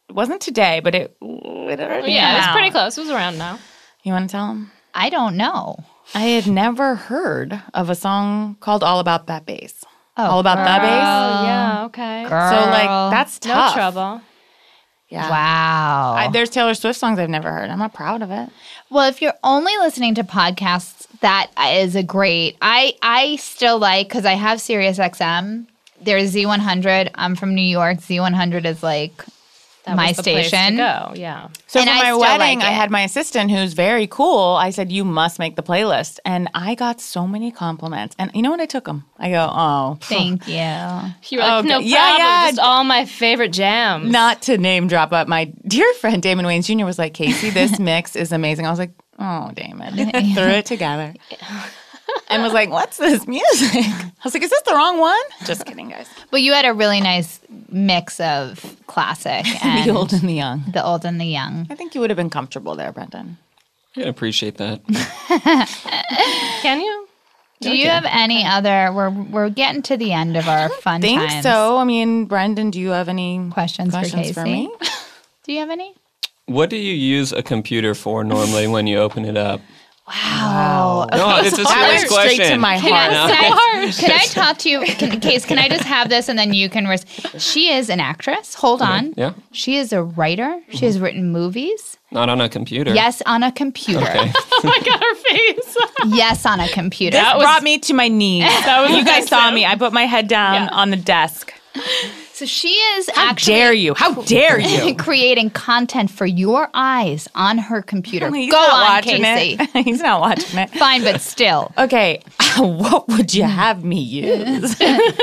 wasn't today, but it already Yeah, came it was out. pretty close. It was around now. You want to tell them? I don't know. I had never heard of a song called All About That Bass. Oh, All About That Bass? Oh, yeah, okay. Girl. So, like, that's No tough. trouble. Yeah. Wow. There's Taylor Swift songs I've never heard. I'm not proud of it. Well, if you're only listening to podcasts, that is a great. I still like, because I have Sirius XM. There's Z100. I'm from New York. Z100 is like That my was the place to station. go. Yeah. So And for I my still wedding, like I it. had my assistant who's very cool. I said, you must make the playlist. And I got so many compliments. And you know what? I took them. I go, oh. Thank you. You were like, no Okay. problem. Yeah. Just all my favorite jams. Not to name drop, but my dear friend Damon Wayans Jr. was like, Casey, this mix is amazing. I was like, oh, Damon. Threw it together. And was like, what's this music? I was like, is this the wrong one? Just kidding, guys. But you had a really nice mix of classic and The old and the young. the old and the young. I think you would have been comfortable there, Brendan. I appreciate that. Can you? Do you have any other? We're getting to the end of our fun Think times. so. I mean, Brendan, do you have any Questions for Casey? me? Do you have any? What do you use a computer for normally when you open it up? Wow. No, it's a That serious went straight question. to my Can heart. can I talk to you, Case? Can I just have this and then you can? She is an actress. Hold on. Yeah. She is a writer. She has written movies. Not on a computer. Yes, on a computer. Okay. Oh my God, her face. Yes, on a computer. That brought me to my knees. That was You guys saw impressive. me. I put my head down on the desk. So she is How actually dare you? How dare you? creating content for your eyes on her computer. He's Go not on, watching Casey. it. He's not watching it. Fine, but still. Okay, what would you have me use?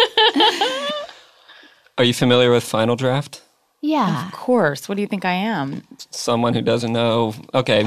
Are you familiar with Final Draft? Yeah. Of course. What do you think I am? Someone who doesn't know, okay,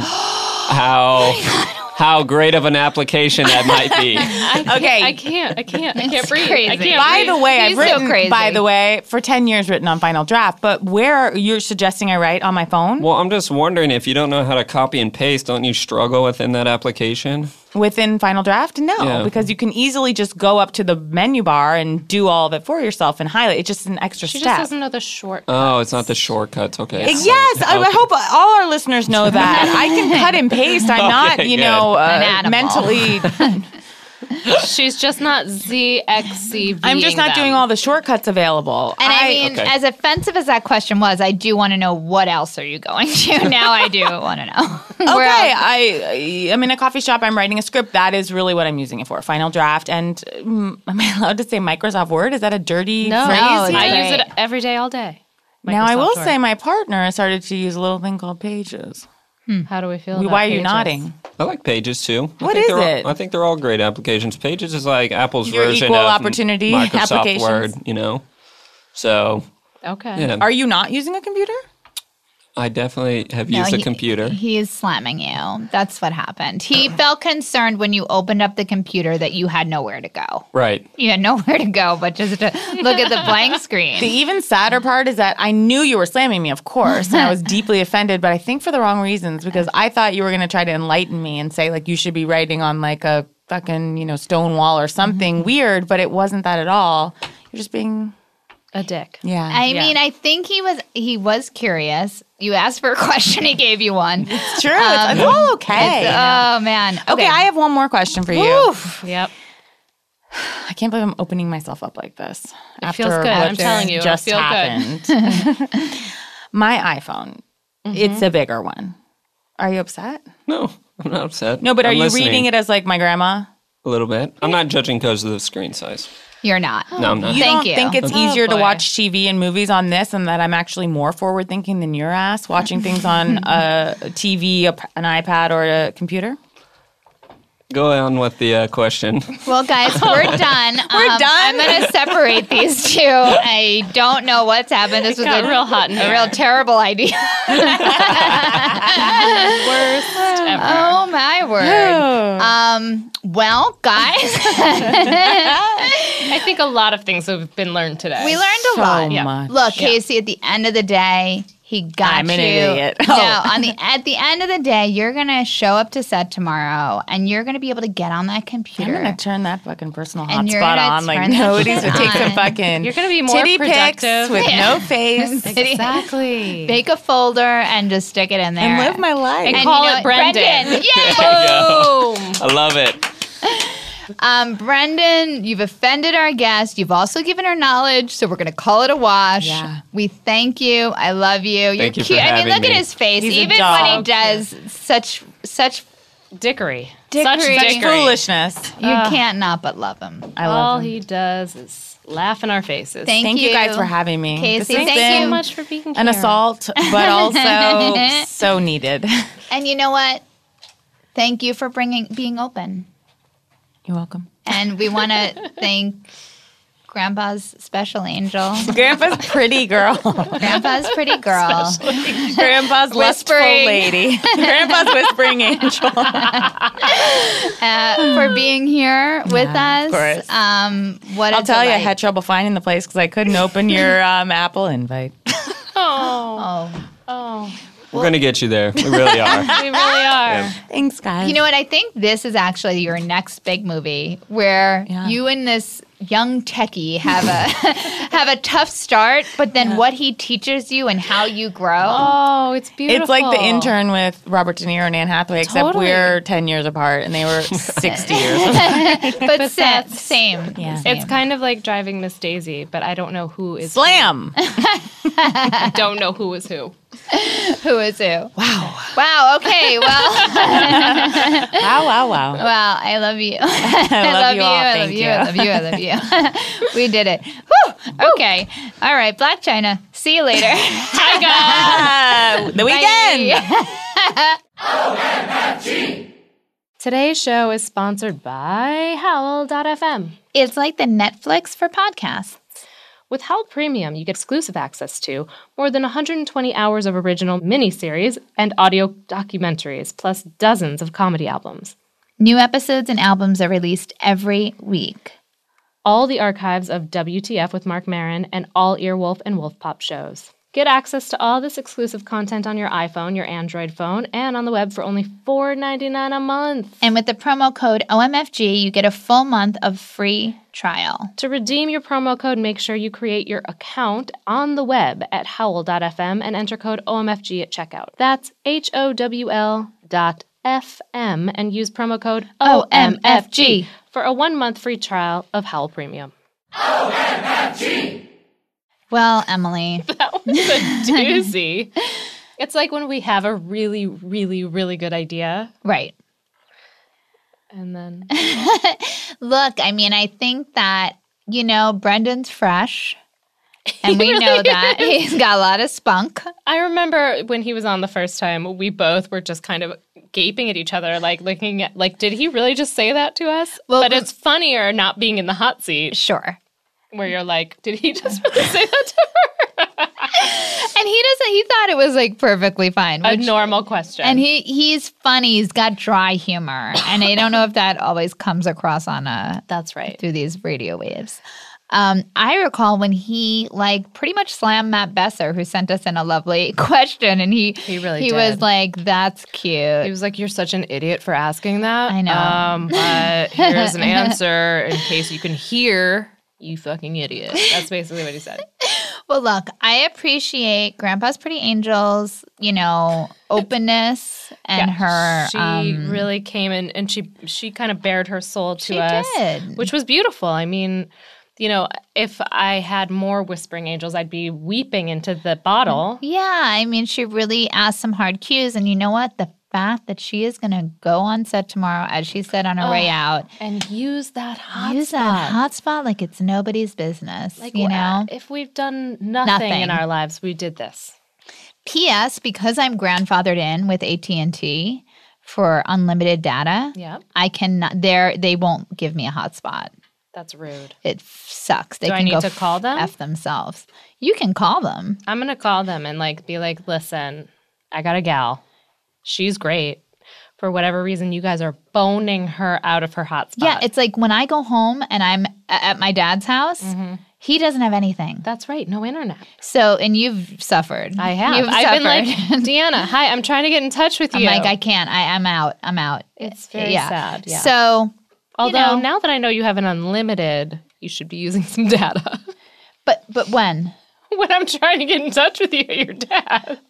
how great of an application that might be. Okay. I can't It's breathe. crazy. I can't By breathe. the way, He's I've so written, crazy. by the way, for 10 years written on Final Draft, but where you're suggesting I write on my phone? Well, I'm just wondering if you don't know how to copy and paste, don't you struggle within that application? Within Final Draft? No, Yeah. because you can easily just go up to the menu bar and do all of it for yourself and highlight. It's just an extra She step. just doesn't know the short. Oh, it's not the shortcuts. Okay. Yes, I hope all our listeners know that. I can cut and paste. I'm not, Okay, you good. know, An animal. mentally. She's just not ZXC. I'm just not doing all the shortcuts available. And I mean, Okay. as offensive as that question was, I do want to know what else are you going to? Now I do want to know. Where Okay, else? I'm in a coffee shop. I'm writing a script. That is really what I'm using it for. Final Draft. And am I allowed to say Microsoft Word? Is that a dirty No, phrase? No, I it's use it every day, all day. Now I Microsoft will Word. say my partner started to use a little thing called Pages. How do we feel? About Why are you Pages? nodding? I like Pages too. What I think is they're all- it? I think they're all great applications. Pages is like Apple's Your version equal of opportunity Microsoft applications? Word, you know. So, Okay. yeah, Are you not using a computer? I definitely have No, used a computer. He is slamming you. That's what happened. He felt concerned when you opened up the computer that you had nowhere to go. Right. You had nowhere to go but just to look at the blank The screen. even sadder part is that I knew you were slamming me, of course, and I was deeply offended, but I think for the wrong reasons because I thought you were going to try to enlighten me and say, like, you should be writing on, like, a fucking, you know, stone wall or something weird, but it wasn't that at all. You're just being, A dick. yeah. I mean, I think he was curious. You asked for a question, he gave you one. It's true. It's all okay. Oh man. Okay, I have one more question for you. Oof. Yep. I can't believe I'm opening myself up like this. It feels good. I'm telling you, just it'll feel good. happened. My iPhone, it's a bigger one. Are you upset? No, I'm not upset. No, but are I'm you listening reading it as like my grandma? a little bit? I'm not judging because of the screen size. You're not. No, I'm not. You Thank don't you. think it's Oh, easier to boy. watch TV and movies on this and that I'm actually more forward thinking than your ass watching things on a TV, an iPad, or a computer? Go on with the question. Well, guys, we're done. We're done? I'm going to separate these two. I don't know what's happened. This was got a real hot in a here. real terrible idea. Worst ever. Oh my word. Well, guys, I think a lot of things have been learned today. we learned a So lot. much. Look, Casey, at the end of the day, He got I'm an you. idiot. No, Oh. at the end of the day, you're gonna show up to set tomorrow, and you're gonna be able to get on that I'm computer. gonna turn that fucking personal And you're hotspot gonna on. Like turn that nobody's shit gonna take some on. fucking You're gonna be more titty pics productive. with no face Exactly. Make a folder and just stick it in there and live my life. And And call you know it Brendan. Yeah. I love it. Brendan, you've offended our guest. You've also given her knowledge, so we're going to call it a wash. Yeah. We thank you. I love you. Thank you for cute. I mean, having look at me. his face. He's a Even doll. when he does such Dickery. Dickery. Such dickery. Foolishness. you can't not but love him. I All love him. he does is laugh in our faces. Thank you guys for having me. Casey, This has thank Thank you you. so much for being here. an assault, but also so needed. And you know what? Thank you for being open. You're welcome. And we want to thank Grandpa's special angel. Grandpa's pretty girl. Grandpa's pretty girl. Grandpa's lustful Whispering. lady. Grandpa's whispering angel. For being here with us. of course. What I'll a tell you, I delight. had trouble finding the place because I couldn't open your Apple invite. Oh, Oh. oh, We're going to get you there. We really are. we really are. Thanks, guys. You know what? I think this is actually your next big movie where Yeah. you and this young techie have a have a tough start, but then what he teaches you and how you grow. Oh, it's beautiful. It's like The Intern with Robert De Niro and Anne Hathaway, except Totally. we're 10 years apart and they were 60 years apart. but that's- same. Yeah. Same. It's kind of like driving Miss Daisy, but I don't know who is Slam! I don't know who is who. Who is who? Wow. Okay. Well, Wow. well, I love you. I love you all. I love Thank you. I love you. I love you. We did it. Whew. Okay. All right. Black China. See you later. The weekend! Today's show is sponsored by Howl.fm. It's like the Netflix for podcasts. With Howl Premium, you get exclusive access to more than 120 hours of original miniseries and audio documentaries, plus dozens of comedy albums. New episodes and albums are released every week. All the archives of WTF with Mark Maron and all Earwolf and Wolf Pop shows. Get access to all this exclusive content on your iPhone, your Android phone, and on the web for only $4.99 a month. And with the promo code OMFG, you get a full month of free trial. To redeem your promo code, make sure you create your account on the web at howl.fm and enter code OMFG at checkout. That's HOWL.FM and use promo code OMFG for a 1-month free trial of Howl Premium. Well, Emily, That was a doozy. It's like when we have a really, really, really good idea right. and then Look, I mean, I think that, you know, Brendan's fresh. And we know that. He's got a lot of spunk. I remember when he was on the first time, we both were just kind of gaping at each other, like looking at, like, did he really just say that to us? Well, but it's funnier not being in the hot seat Sure. where you're like, did he just really say that to her? And he thought it was like perfectly fine. A which- normal question. and he's funny. He's got dry humor. And I don't know if that always comes across on That's right. through these radio waves. I recall when he like pretty much slammed Matt Besser, who sent us in a lovely question, and he really was did. like, "That's cute." He was like, you're such an idiot for asking that. I know. But here's an answer in case you can hear, you fucking idiot. That's basically what he said. Well, look, I appreciate Grandpa's Pretty Angels, you know, openness and her. She really came in and she kind of bared her soul to She us, did. which was beautiful. I mean, you know, if I had more whispering angels, I'd be weeping into the bottle. Yeah, I mean, she really asked some hard cues, and you know what? The fact that she is going to go on set tomorrow, as she said on her way out, And use that hot use that hot spot like it's nobody's business. Like, you know. if we've done nothing in Nothing. our lives, we did this. P.S. Because I'm grandfathered in with AT&T for unlimited data, Yep. I cannot. They won't give me a hotspot. That's rude. It sucks. They Do I can need go to call them? F themselves. You can call them. I'm gonna call them and like be like, listen, I got a gal. She's great. For whatever reason, you guys are boning her out of her hotspot. Yeah, it's like when I go home and I'm at my dad's house, Mm-hmm. He doesn't have anything. That's right. No internet. So, and you've suffered. I have. You've I've been like, suffered. Deanna, hi, I'm trying to get in touch with you. I'm like, I can't. I'm out. It's very sad. Yeah. So, although now that I know you have an unlimited, you should be using some data. But when? When I'm trying to get in touch with you at your dad's.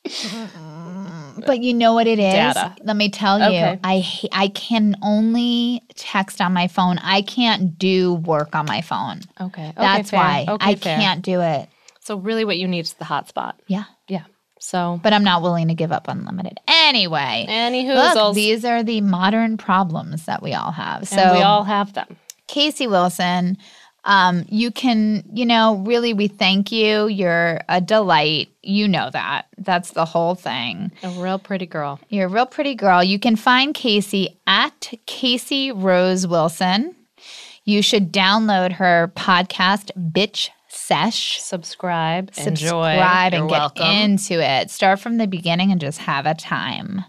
But you know what it is? Data. Let me tell you. Okay. I can only text on my phone. I can't do work on my phone. Okay. That's fair. why Okay, I fair. can't do it. So really what you need is the hotspot. Yeah. Yeah. So But I'm not willing to give up unlimited. Anyway. Anywho, Look, these are the modern problems that we all have. So and we all have them. Casey Wilson, you can, really we thank you. You're a delight. You know that. That's the whole thing. A real pretty girl. You're a real pretty girl. You can find Casey at Casey Rose Wilson. You should download her podcast, Bitch Sesh. Subscribe, enjoy. Subscribe and You're get welcome. into it. Start from the beginning and just have a time.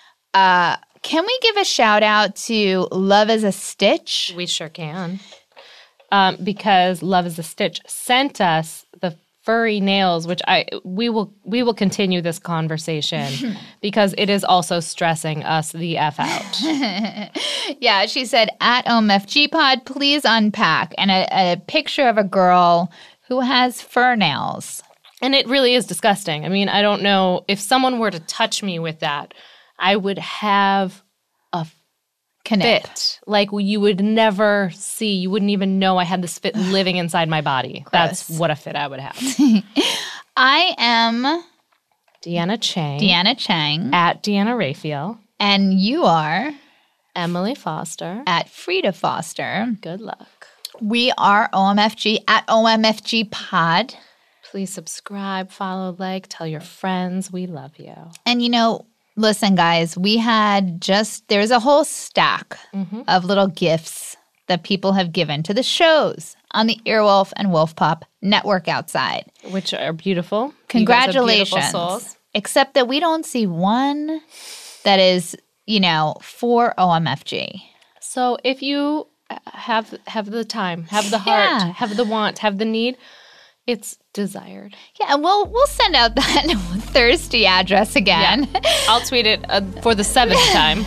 Can we give a shout out to Love is a Stitch? We sure can. Because Love is a Stitch sent us the furry nails, which we will continue this conversation because it is also stressing us the F out. Yeah, she said, at OMFG Pod, please unpack. And a picture of a girl who has fur nails. And it really is disgusting. I mean, I don't know if someone were to touch me with that, I would have a Knip. fit. Like you would never see. You wouldn't even know I had this fit living inside my body. That's what a fit I would have. I am Deanna Chang. Deanna Chang. At Deanna Raphael. And you are Emily Foster. at Frida Foster. Good luck. We are OMFG at OMFG Pod. Please subscribe, follow, like, tell your friends. We love you. And listen, guys, there's a whole stack of little gifts that people have given to the shows on the Earwolf and Wolf Pop network outside. Which are beautiful. Congratulations. You guys are beautiful souls. Except that we don't see one that is, for OMFG. So if you have the time, have the heart, Yeah. have the want, have the need, it's desired. Yeah, and we'll send out that thirsty address again. Yeah. I'll tweet it for the 7th time.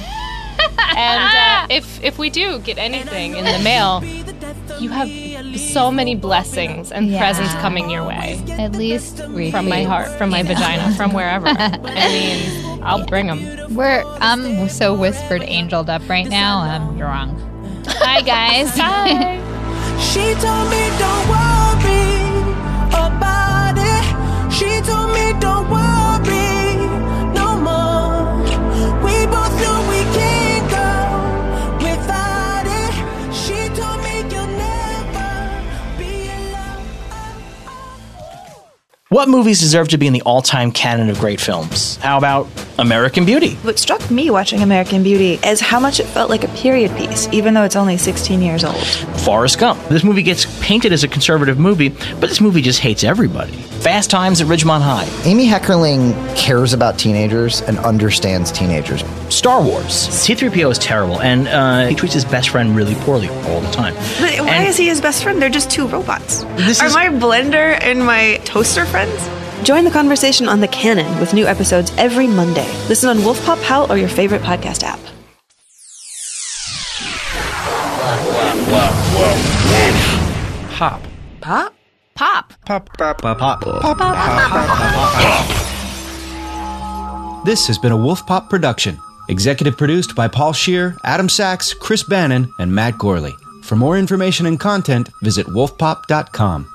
And if we do get anything in the mail, you have so many blessings and presents coming your way. At least From my heart, from my vagina, from wherever. I mean, I'll bring them. I'm so whispered angeled up right now. I'm drunk. Hi, guys. Bye. She told me don't worry about it. She told me don't worry no more. We both know we can't go without it. She told me you'll never be alone. What movies deserve to be in the all-time canon of great films? How about American Beauty? What struck me watching American Beauty is how much it felt like a period piece, even though it's only 16 years old. Forrest Gump. This movie gets painted as a conservative movie, but this movie just hates everybody. Fast Times at Ridgemont High. Amy Heckerling cares about teenagers and understands teenagers. Star Wars. C-3PO is terrible, and he treats his best friend really poorly all the time. But why is he his best friend? They're just two robots. Are my blender and my toaster friends? Join the conversation on The Canon with new episodes every Monday. Listen on Wolf Pop, Howl, or your favorite podcast app. Pop. Pop? Pop. Pop, pop, pop, pop, pop, pop. This has been a Wolf Pop production. Executive produced by Paul Scheer, Adam Sachs, Chris Bannon, and Matt Gorley. For more information and content, visit wolfpop.com.